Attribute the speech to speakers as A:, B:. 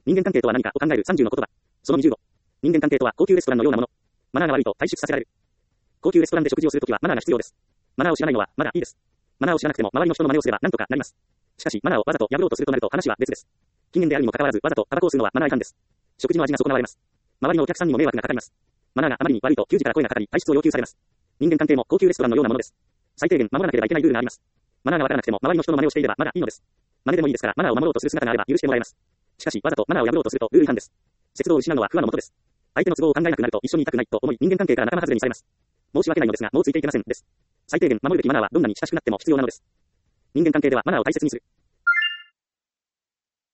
A: 人間関係とは何かを考える30の言葉。その20語。人間関係とは高級レストランのようなもの。マナーが悪いと退出させられる。高級レストランで食事をするときはマナーが必要です。マナーを知らないのはまだいいです。マナーを知らなくても周りの人の真似をすれば何とかなります。しかし、マナーをわざと破ろうとするとなると話は別です。禁煙であるにもかかわらずわざとタバコを吸うのはマナー違反です。食事の味が損なわれます。周りのお客さんにも迷惑がかかります。マナーがあまりに悪いと給仕から声がかかり退出を要求されます。人間関係も高級レストランのようなものです。最低限守らなければいけないルールがあります。マナーがわからなくても周りの人の真似をしていればまだいいのです。真似でもいいですからマナーを守ろうとする姿があれば許してもらえます。しかし、わざとマナーを破ろうとするとルール違反です。節度を失うのは不和のもとです。相手の都合を考えなくなると一緒にいたくないと思い人間関係から仲間外れにされます。申し訳ないのですが、もうついていけませんです。最低限守るべきマナーはどんなに親しくなっても必要なのです。人間関係ではマナーを大切にする。